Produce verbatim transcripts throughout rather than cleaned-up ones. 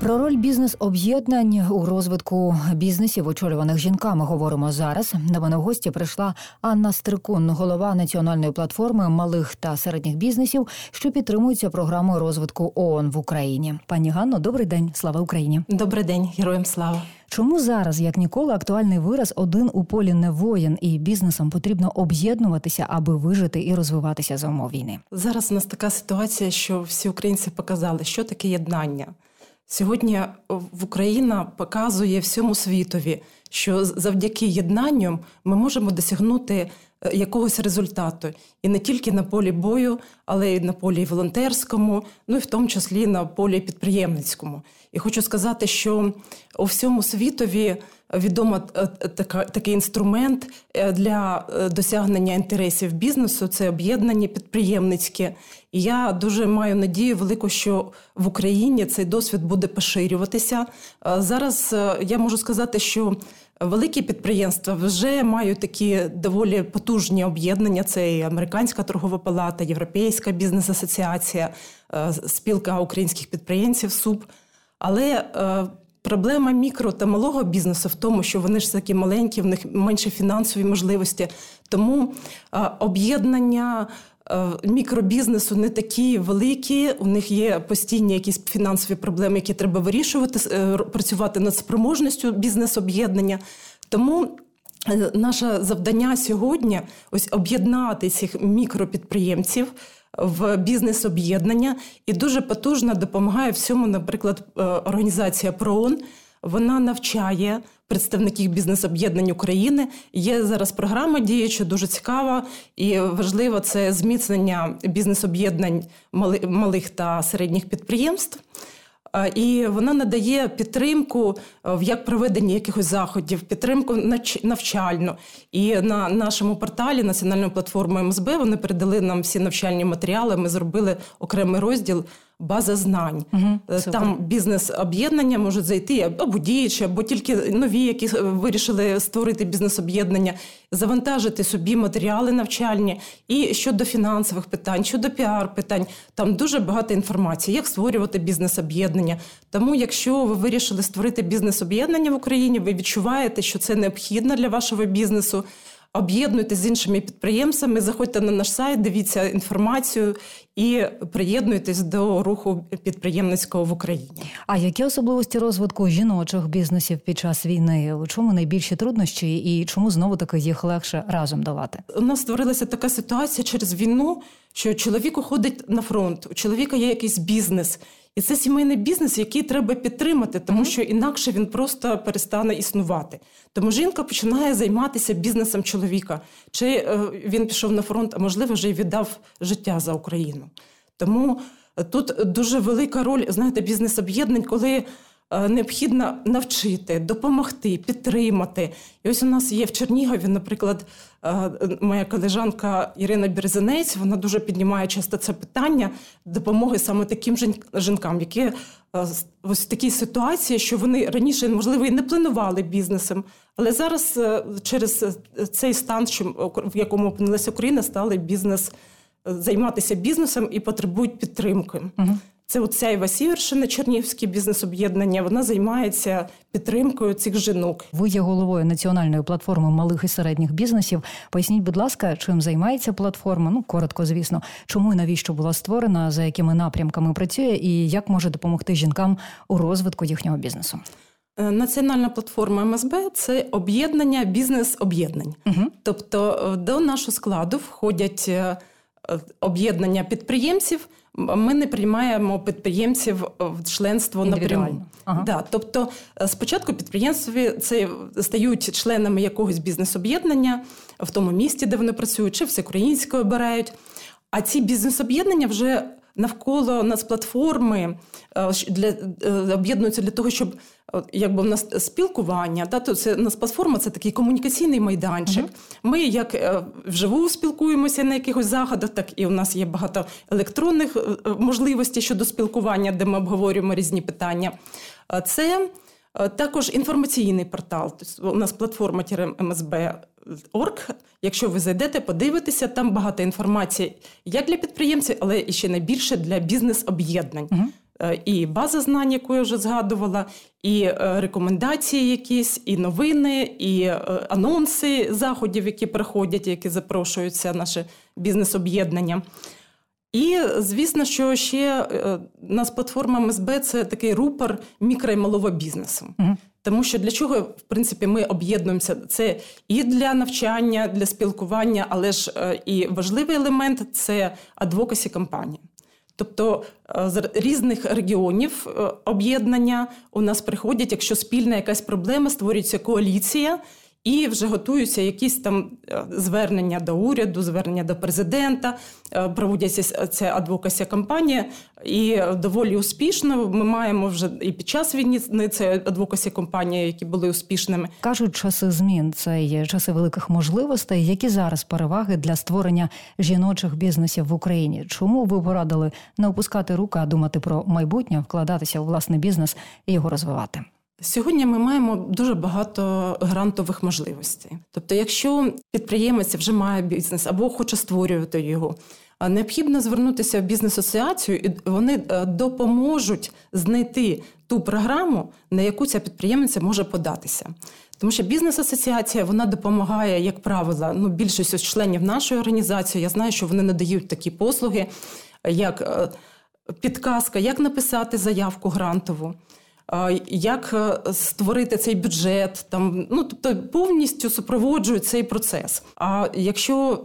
Про роль бізнес-об'єднань у розвитку бізнесів, очолюваних жінками, говоримо зараз. До мене в гості прийшла Анна Стрикун, голова Національної платформи малих та середніх бізнесів, що підтримується програмою розвитку ООН в Україні. Пані Ганно, добрий день. Слава Україні. Добрий день. Героям слава. Чому зараз, як ніколи, актуальний вираз «один у полі не воїн» і бізнесам потрібно об'єднуватися, аби вижити і розвиватися за умов війни? Зараз у нас така ситуація, що всі українці показали, що таке єднання. Сьогодні в Україна показує всьому світові, що завдяки єднанню ми можемо досягнути якогось результату. І не тільки на полі бою, але й на полі волонтерському, ну і в тому числі на полі підприємницькому. І хочу сказати, що у всьому світові відомий такий інструмент для досягнення інтересів бізнесу – це об'єднання підприємницьке. І я дуже маю надію велику, що в Україні цей досвід буде поширюватися. Зараз я можу сказати, що великі підприємства вже мають такі доволі потужні об'єднання. Це і Американська торгова палата, Європейська бізнес-асоціація, спілка українських підприємців СУП. Але проблема мікро та малого бізнесу в тому, що вони ж такі маленькі, в них менше фінансові можливості. Тому об'єднання мікробізнесу не такі великі, у них є постійні якісь фінансові проблеми, які треба вирішувати, працювати над спроможністю бізнес-об'єднання. Тому наше завдання сьогодні – ось об'єднати цих мікропідприємців в бізнес-об'єднання, і дуже потужно допомагає всьому, наприклад, організація ПРООН. Вона навчає представників бізнес-об'єднань України. Є зараз програма діюча, дуже цікава і важливо – це зміцнення бізнес-об'єднань малих та середніх підприємств. І вона надає підтримку в як проведенні якихось заходів, підтримку навчальну. І на нашому порталі Національної платформи ем ес бе вони передали нам всі навчальні матеріали, ми зробили окремий розділ «База знань». Угу, там бізнес-об'єднання можуть зайти або діючі, або тільки нові, які вирішили створити бізнес-об'єднання, завантажити собі матеріали навчальні. І щодо фінансових питань, щодо піар-питань, там дуже багато інформації, як створювати бізнес-об'єднання. Тому, якщо ви вирішили створити бізнес-об'єднання в Україні, ви відчуваєте, що це необхідно для вашого бізнесу, об'єднуйтесь з іншими підприємцями, заходьте на наш сайт, дивіться інформацію і приєднуйтесь до руху підприємницького в Україні. А які особливості розвитку жіночих бізнесів під час війни? У чому найбільші труднощі і чому знову-таки їх легше разом долати? У нас створилася така ситуація через війну, що чоловік уходить на фронт, у чоловіка є якийсь бізнес. І це сімейний бізнес, який треба підтримати, тому що інакше він просто перестане існувати. Тому жінка починає займатися бізнесом чоловіка. Чи він пішов на фронт, а можливо, вже й віддав життя за Україну. Тому тут дуже велика роль, знаєте, бізнес-об'єднань, коли необхідно навчити, допомогти, підтримати. І ось у нас є в Чернігові, наприклад, моя колежанка Ірина Березенець, вона дуже піднімає часто це питання допомоги саме таким жінкам, які ось в такій ситуації, що вони раніше, можливо, і не планували бізнесом, але зараз через цей стан, в якому опинилася Україна, стали бізнес, займатися бізнесом і потребують підтримки. Угу. Це от Сяйва Сівершина, Чернігівське бізнес-об'єднання, вона займається підтримкою цих жінок. Ви є головою Національної платформи малих і середніх бізнесів. Поясніть, будь ласка, чим займається платформа? Ну, коротко, звісно. Чому і навіщо була створена, за якими напрямками працює і як може допомогти жінкам у розвитку їхнього бізнесу? Національна платформа ем ес бе – це об'єднання бізнес-об'єднань. Угу. Тобто до нашого складу входять об'єднання підприємців. Ми не приймаємо підприємців в членство напряму. Ага. Да, тобто спочатку підприємці це стають членами якогось бізнес-об'єднання в тому місті, де вони працюють, чи всеукраїнське обирають. А ці бізнес-об'єднання вже навколо нацплатформи для, об'єднуються для того, щоб якби у нас спілкування, да, то це нацплатформа – це такий комунікаційний майданчик. Uh-huh. Ми як вживу спілкуємося на якихось заходах, так і у нас є багато електронних можливостей щодо спілкування, де ми обговорюємо різні питання. Це також інформаційний портал. Тобто у нас платформа ем ес бе крапка орг. Якщо ви зайдете, подивитеся, там багато інформації як для підприємців, але і ще найбільше для бізнес-об'єднань. Uh-huh. і база знань, яку я вже згадувала, і рекомендації якісь, і новини, і анонси заходів, які приходять, які запрошуються, наше бізнес-об'єднання. І, звісно, що ще у нас платформа ем ес бе – це такий рупор мікро- і малого бізнесу. Mm-hmm. Тому що для чого, в принципі, ми об'єднуємося? Це і для навчання, для спілкування, але ж і важливий елемент – це адвокасі кампанії. Тобто з різних регіонів об'єднання у нас приходять, якщо спільна якась проблема, створюється коаліція, і вже готуються якісь там звернення до уряду, звернення до президента, проводяться ця адвокасія кампанія, і доволі успішно. Ми маємо вже і під час війни це адвокасія кампанії, які були успішними. Кажуть, часи змін – це є часи великих можливостей. Які зараз переваги для створення жіночих бізнесів в Україні? Чому ви порадили не опускати руки, а думати про майбутнє, вкладатися у власний бізнес і його розвивати? Сьогодні ми маємо дуже багато грантових можливостей. Тобто, якщо підприємець вже має бізнес або хоче створювати його, необхідно звернутися в бізнес-асоціацію, і вони допоможуть знайти ту програму, на яку ця підприємець може податися. Тому що бізнес-асоціація, вона допомагає, як правило, ну, більшість членів нашої організації, я знаю, що вони надають такі послуги, як підказка, як написати заявку грантову, як створити цей бюджет, там, ну, тобто повністю супроводжують цей процес. А якщо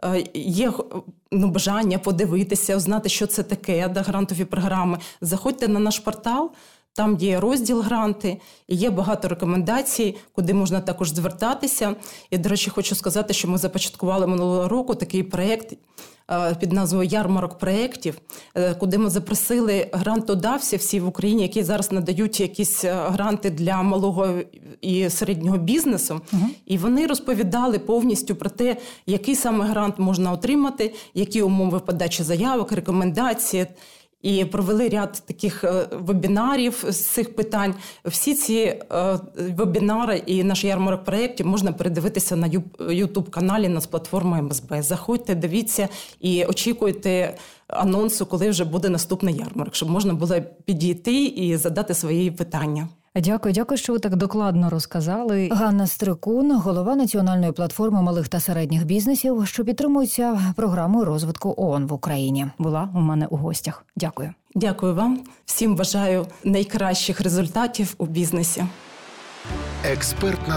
є ну, бажання подивитися, узнати, що це таке, да, грантові програми, заходьте на наш портал, там є розділ гранти, і є багато рекомендацій, куди можна також звертатися. І, до речі, хочу сказати, що ми започаткували минулого року такий проєкт під назвою «Ярмарок проєктів», куди ми запросили грантодавців всі в Україні, які зараз надають якісь гранти для малого і середнього бізнесу. Угу. І вони розповідали повністю про те, який саме грант можна отримати, які умови подачі заявок, рекомендації. І провели ряд таких вебінарів з цих питань. Всі ці е, вебінари і наш ярмарок проєктів можна передивитися на ютуб-каналі на платформі ем ес бе. Заходьте, дивіться і очікуйте анонсу, коли вже буде наступний ярмарок, щоб можна було підійти і задати свої питання. Дякую, дякую, що ви так докладно розказали. Ганна Стрикун, голова Національної платформи малих та середніх бізнесів, що підтримується програмою розвитку ООН в Україні, була у мене у гостях. Дякую. Дякую вам. Всім бажаю найкращих результатів у бізнесі. Експертна